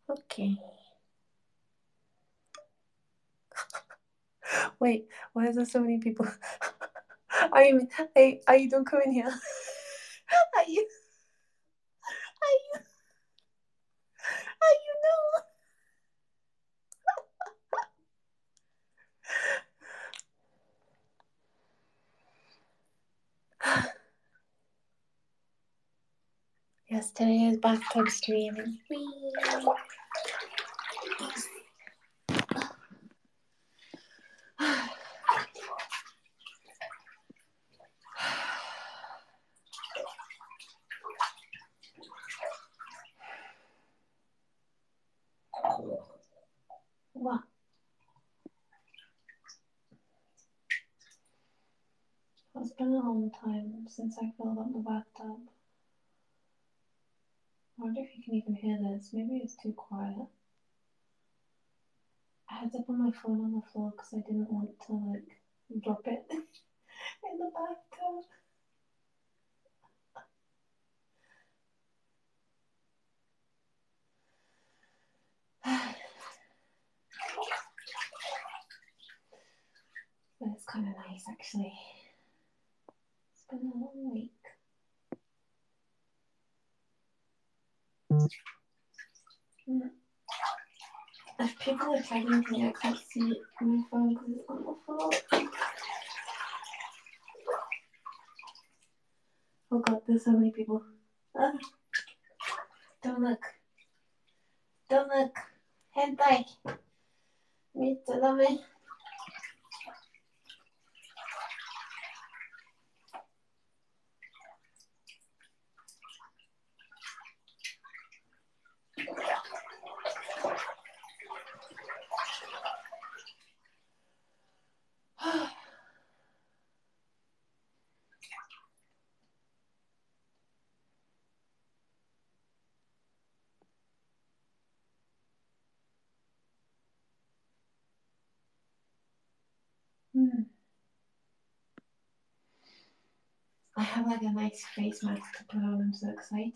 Okay. Wait, why is there so many people? Are you don't come in here? Are you? Are you? Are you no? Yes, today is bathtub streaming. Whee! What? It's been a long time since I filled up the bathtub. I wonder if you can even hear this. Maybe it's too quiet. I had to put my phone on the floor because I didn't want to drop it in the bathtub. But it's kind of nice actually. It's been a long week. If people are tagging me, I can't see my phone because it's on the floor. Oh god, there's so many people. Don't look. Don't look. Hentai. Mitadame. I have like a nice face mask to put on. I'm so excited.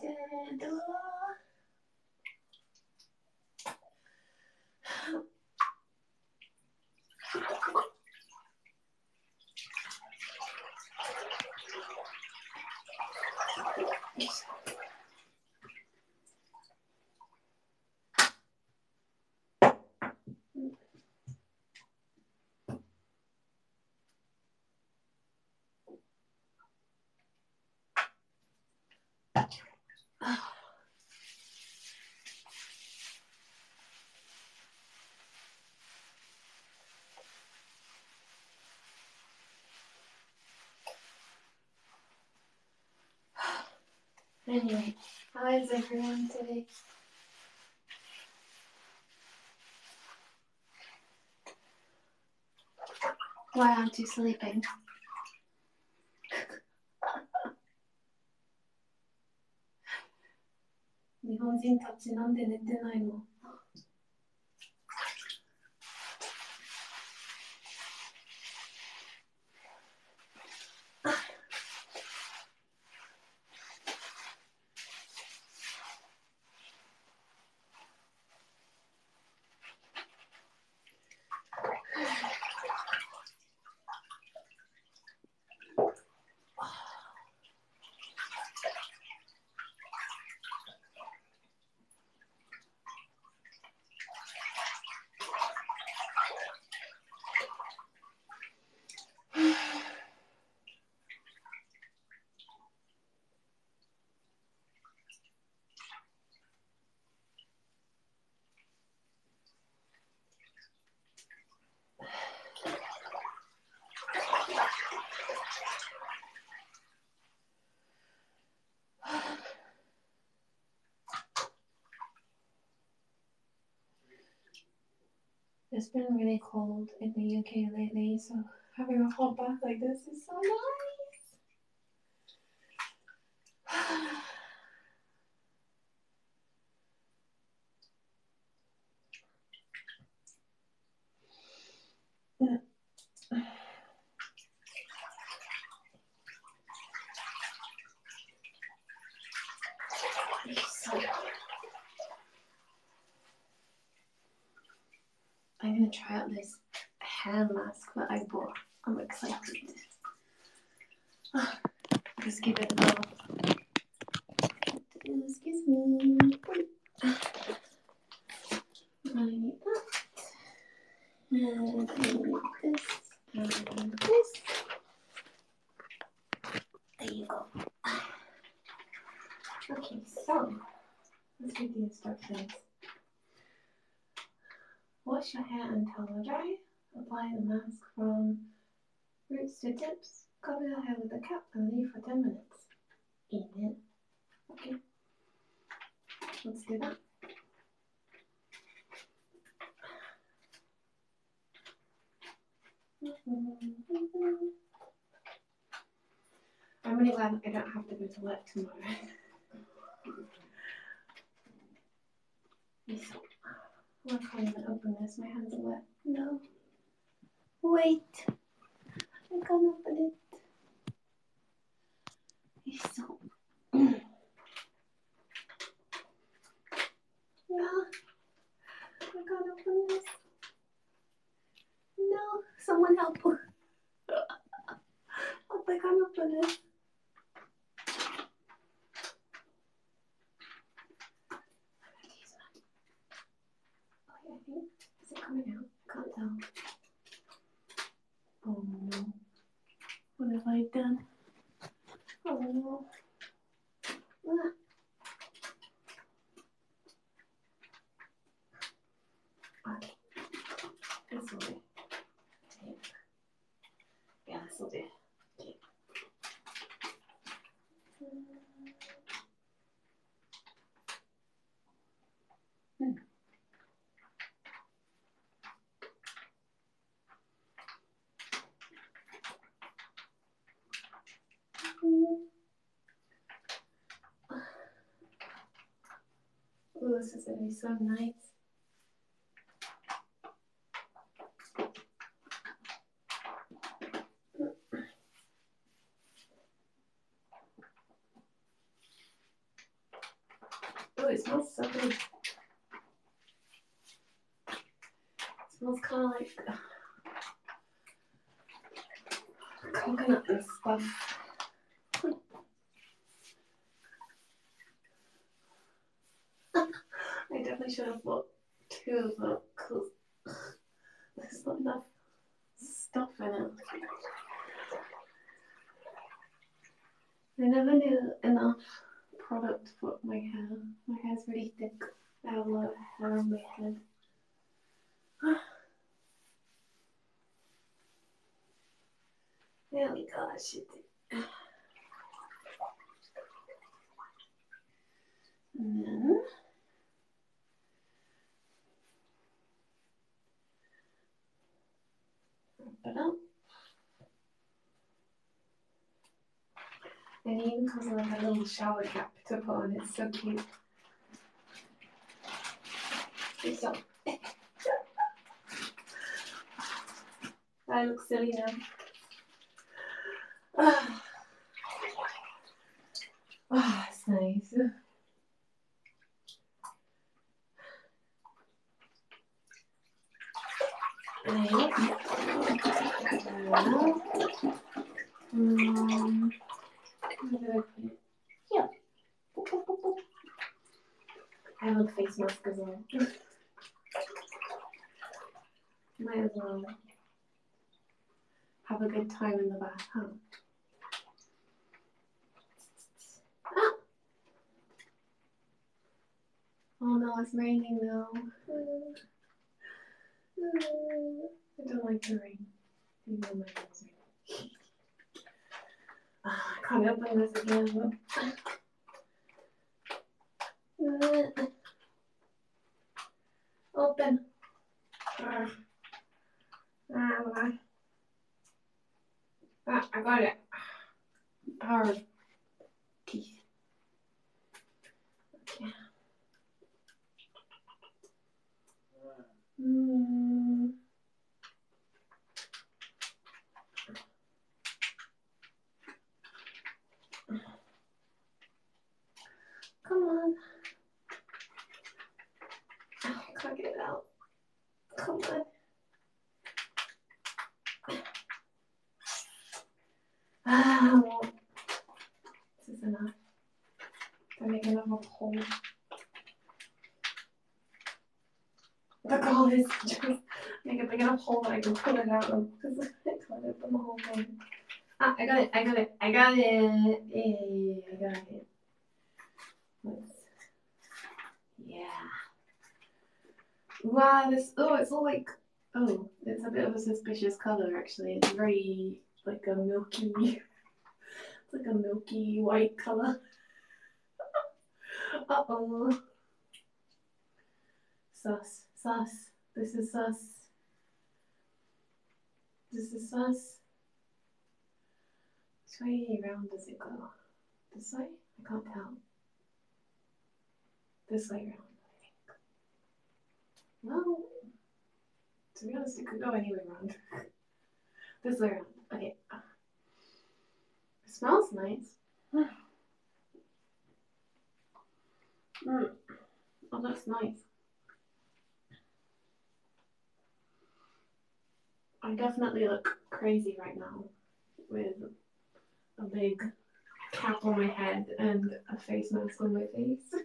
Anyway, how is everyone today? Why aren't you sleeping? 日本人たちなんで寝てないの? It's been really cold in the UK lately, so having a hot bath like this is so nice. I'm gonna try out this hair mask that I bought. I'm excited. Let's give it a go. Excuse me. I need that. And I need this and this. There you go. Okay, so let's read the instructions. Wash your hair until dry. Apply the mask from roots to tips. Cover your hair with a cap and leave for 10 minutes. Amen. Okay. Let's do that. I'm really glad I don't have to go to work tomorrow. I can't even open this. My hands are wet. No. Wait. I can't open it. It's so. No. I can't open this. No. Someone help. Help, I can't open it. Okay, I think. Is it coming out? Can't tell. Oh no. What have I done? Oh no. Ah. Okay. This will do. Yeah, this will do. Okay. Oh, this is going to be so nice. Oh, it smells so good. It smells kind of like coconut and stuff. I definitely should have bought two of them because there's not enough stuff in it. I never knew enough product for my hair. My hair's really thick. I have a lot of hair on my head. There we go, that should do. And then wrap it up. And it even comes with like a little shower cap to put on. It's so cute. So I look silly now. Ah, it's nice. Where did I put it? Here. Boop, boop, boop, boop. I have a face mask as well. Might as well have a good time in the bath, huh? Ah! Oh no, it's raining now. I don't like the rain. Even though my hands are I can't open this again. Open. I got it. Power teeth. Okay. Come on. I can't get it out. Come on. hole. The goal is to just make a big enough hole that I can pull it out of, because I can't open the whole thing. Ah, I got it. Hey, I got it. Yeah. Wow, it's all like, it's a bit of a suspicious color actually. It's very like a milky, it's like a milky white color. Uh-oh. Sus. This is sus. Which way around does it go? This way? I can't tell. This way around, I think. Well, to be honest, it could go anywhere around. This way around. Okay. It smells nice. Oh, that's nice. I definitely look crazy right now with a big cap on my head and a face mask on my face.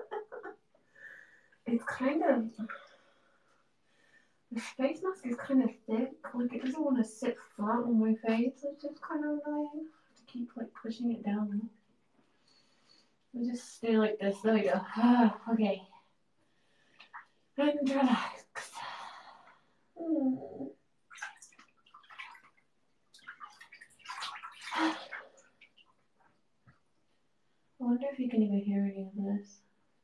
It's kind of, the face mask is kind of thick, like it doesn't want to sit flat on my face, it's just kind of annoying. I have to keep like pushing it down. I just stay like this, there we go. Okay. And relax. I wonder if you can even hear any of this.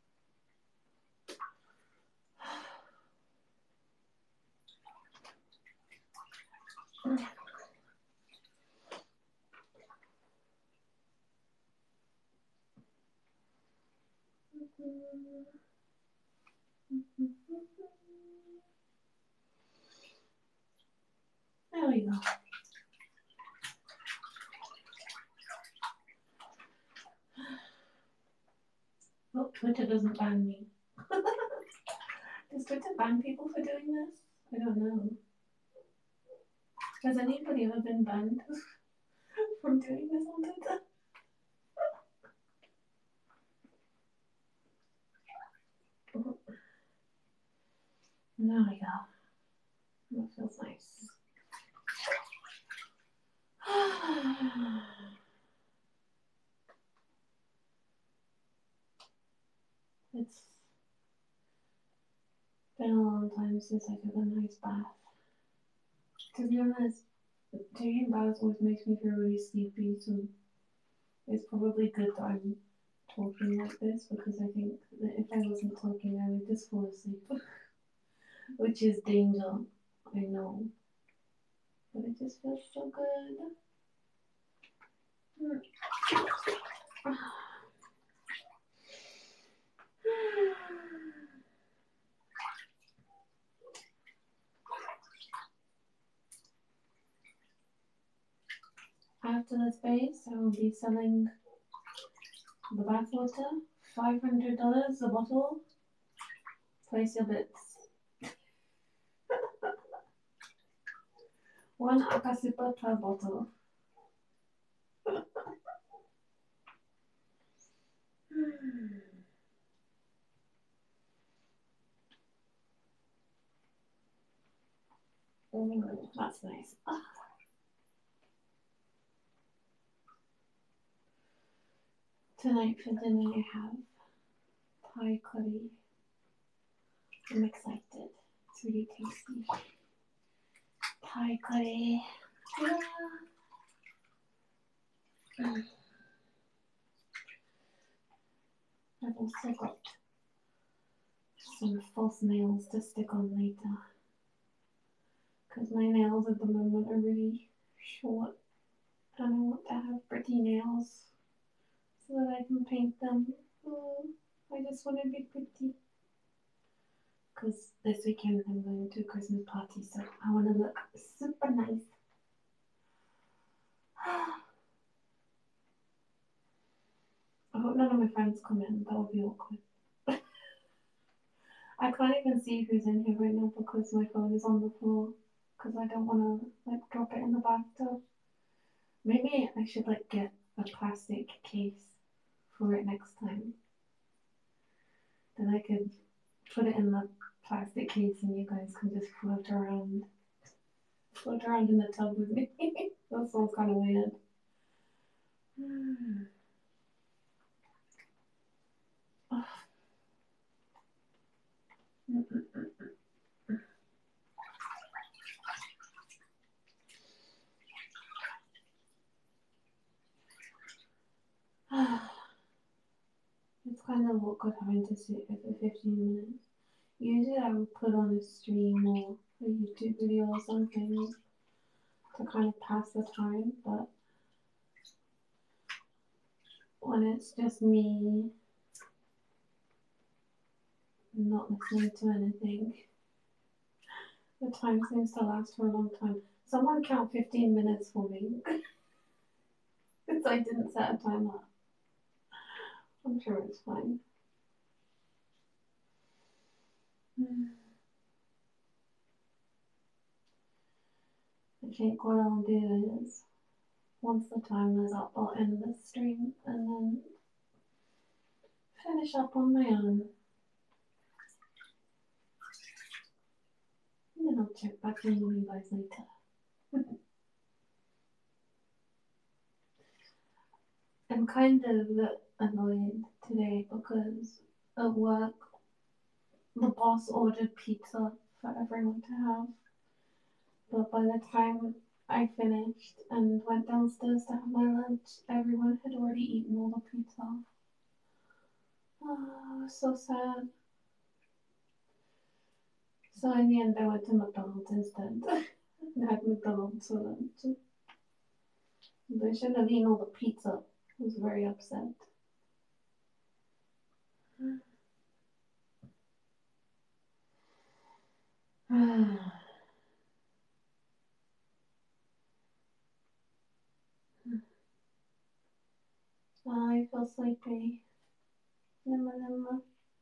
There we go. Oh, Twitter doesn't ban me. Does Twitter ban people for doing this? I don't know. Has anybody ever been banned from doing this on Twitter? Oh. There we go. That feels nice. It's been a long time since I took a nice bath. To be honest, taking baths always makes me feel really sleepy, so it's probably good that I'm talking like this, because I think that if I wasn't talking I would just fall asleep. Which is danger, I know. But it just feels so good. After this base, I will be selling the bathwater, $500 a bottle. Place your bits. One akasipa per bottle. Oh, that's nice. Tonight for dinner I have Thai curry. I'm excited. It's really tasty. Thai curry. Yeah. I've also got some false nails to stick on later, because my nails at the moment are really short and I want to have pretty nails so that I can paint them. I just want to be pretty, because this weekend I'm going to a Christmas party, so I want to look super nice. I hope none of my friends come in, that would be awkward. I can't even see who's in here right now because my phone is on the floor, because I don't want to like drop it in the bathtub. Maybe I should like get a plastic case for it next time. Then I could put it in the plastic case and you guys can just float around in the tub with me. That sounds kind of weird. It's kind of awkward having to sit here for 15 minutes. Usually I would put on a stream or a YouTube video or something to kind of pass the time, but when it's just me not listening to anything, the time seems to last for a long time. Someone count 15 minutes for me. Since I didn't set a timer. I'm sure it's fine. I think what I'll do is, once the timer's up, I'll end the stream and then finish up on my own. And then I'll check back in with you guys later. I'm kind of annoyed today because at work, the boss ordered pizza for everyone to have. But by the time I finished and went downstairs to have my lunch, everyone had already eaten all the pizza. Oh, so sad. So in the end, I went to McDonald's instead. I had McDonald's for lunch. But I shouldn't have eaten all the pizza. I was very upset. I feel sleepy. Nimma.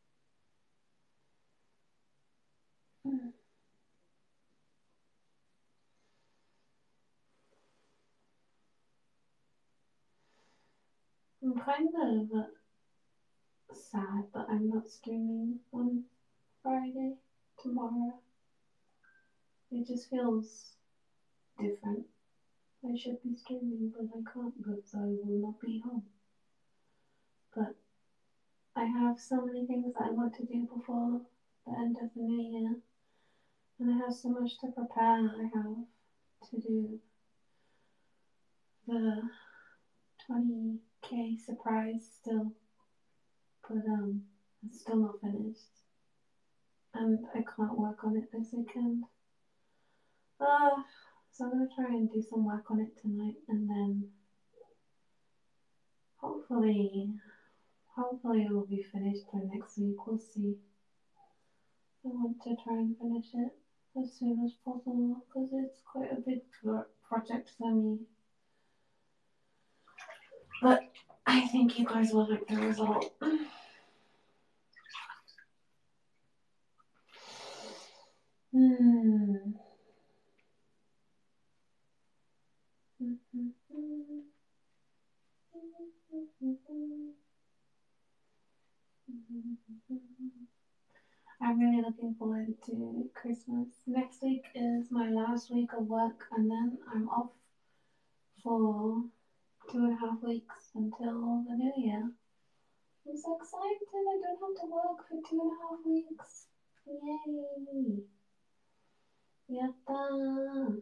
I'm kind of sad that I'm not streaming on Friday, tomorrow. It just feels different. I should be streaming, but I can't because I will not be home. But I have so many things that I want to do before the end of the new year. And I have so much to prepare. I have to do the 20k surprise still, but it's still not finished. And I can't work on it this weekend. So I'm going to try and do some work on it tonight and then hopefully it will be finished by next week. We'll see. I want to try and finish it as soon as possible because it's quite a big project for me. But I think you guys will like the result. I'm really looking forward to Christmas. Next week is my last week of work and then I'm off for 2.5 weeks until the new year. I'm so excited. I don't have to work for 2.5 weeks. Yay! Yatta!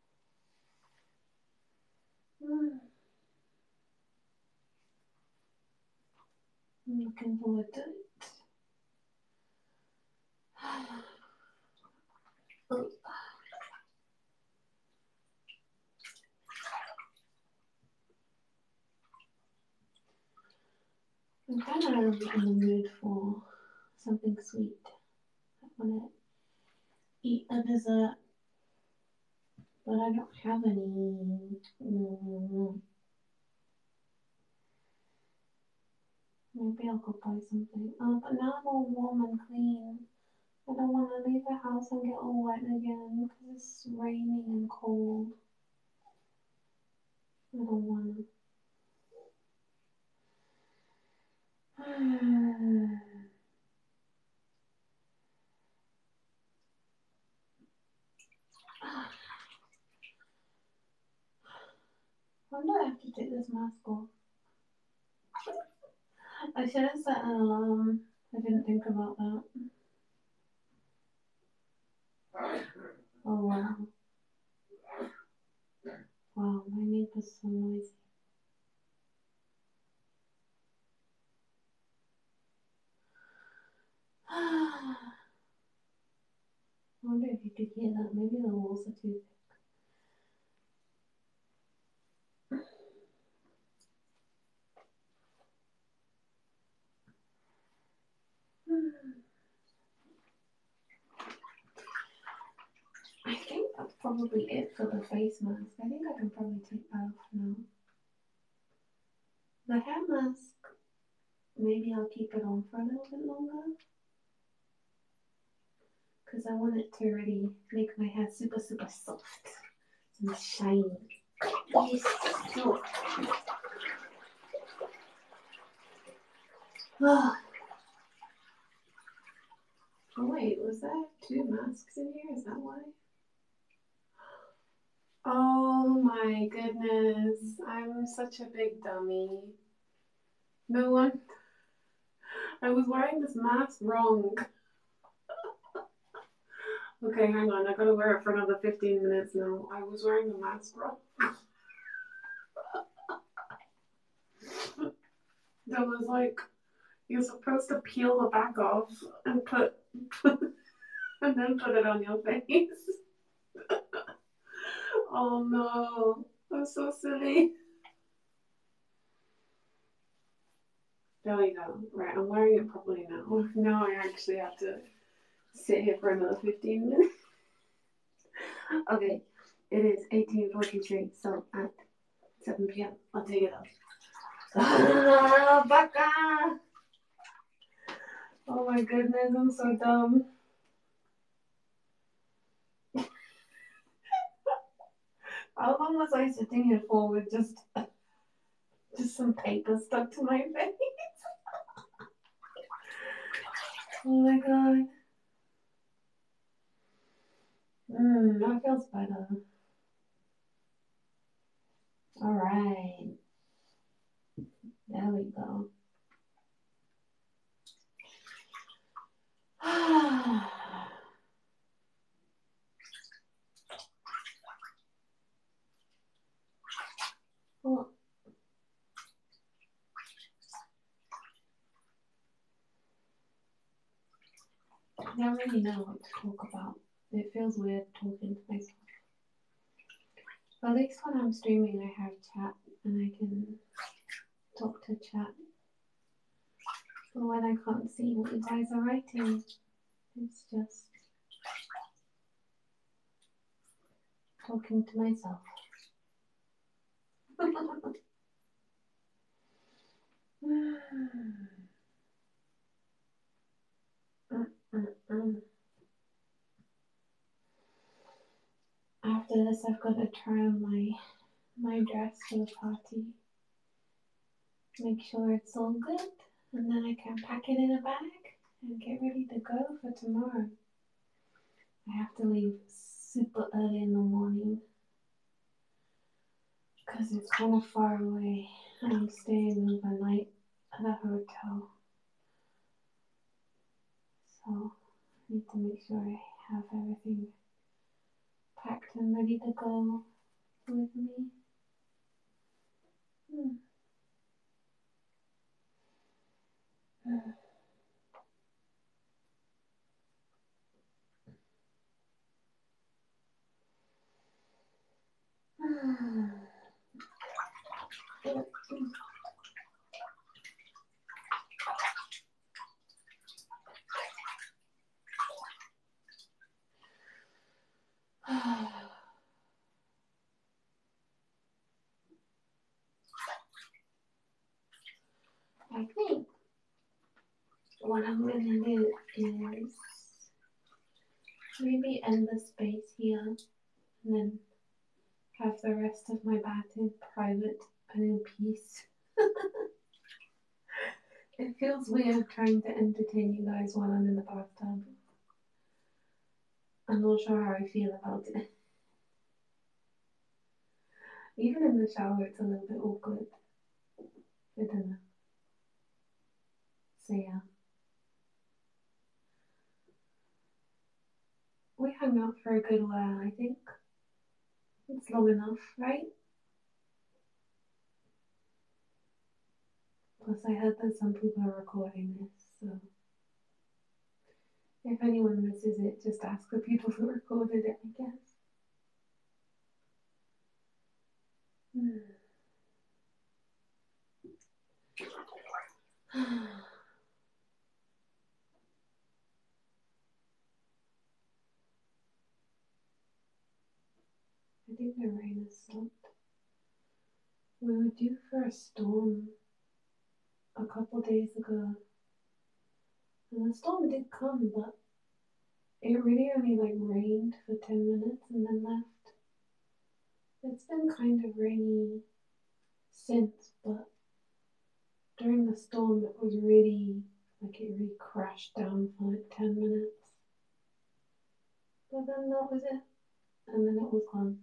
I'm looking forward to it. I'm kind of in the mood for something sweet. I want to eat a dessert, but I don't have any. Maybe I'll go buy something. But now I'm all warm and clean. I don't want to leave the house and get all wet again because it's raining and cold. I don't want to. When do I have to take this mask off? I should have set an alarm. I didn't think about that. Oh wow. Wow, my neighbor's so noisy. I wonder if you could hear that. Maybe the walls are too thick. I think that's probably it for the face mask. I think I can probably take that off now. The hair mask, maybe I'll keep it on for a little bit longer. Because I want it to really make my hair super, super soft and shiny. Yes. Oh. Oh wait, was there 2 masks in here? Is that why? Oh my goodness, I'm such a big dummy. No one. I was wearing this mask wrong. Okay, hang on, I gotta wear it for another 15 minutes now. I was wearing the mask wrong. That was like, you're supposed to peel the back off and put and then put it on your face. Oh no, I'm so silly. There we go. Right, I'm wearing it properly now. Now I actually have to sit here for another 15 minutes. Okay, it is 18:43, so at 7 p.m. I'll take it off. Baka! Oh my goodness, I'm so dumb. How long was I sitting here for with just some paper stuck to my face? Oh my god. That feels better. Alright. There we go. Well, I don't really know what to talk about. It feels weird talking to myself. But at least when I'm streaming, I have chat and I can talk to chat. But when I can't see what you guys are writing, it's just talking to myself. After this, I've got to try on my dress for the party. Make sure it's all good, and then I can pack it in a bag and get ready to go for tomorrow. I have to leave super early in the morning because it's kind of far away. I'm staying overnight at a hotel, so I need to make sure I have everything packed and ready to go with me. I think what I'm going to do is maybe end the space here and then have the rest of my bath in private and in peace. It feels weird trying to entertain you guys while I'm in the bathtub. I'm not sure how I feel about it. Even in the shower, it's a little bit awkward. I don't know. So yeah. We hung out for a good while, I think. It's long enough, right? Plus, I heard that some people are recording this, so if anyone misses it, just ask the people who recorded it, I guess. I think the rain has stopped. We were due for a storm a couple days ago, and the storm did come, but it really only rained for 10 minutes and then left. It's been kind of rainy since, but during the storm it was really it really crashed down for 10 minutes. But then that was it, and then it was gone.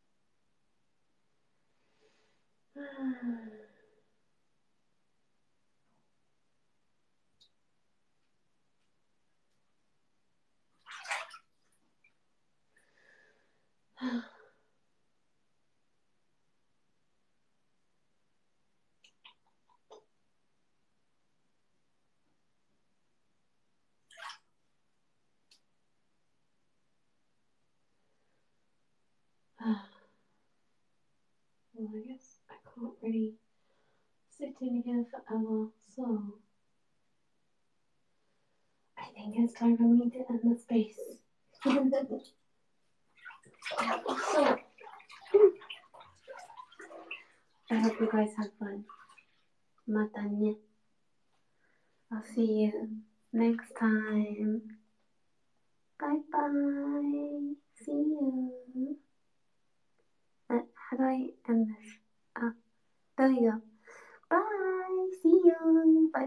Well, I guess I can't really sit in here forever, so I think it's time for me to end the space. So, I hope you guys had fun. Mata ne. I'll see you next time. Bye bye. See you. How do I end this? There you go.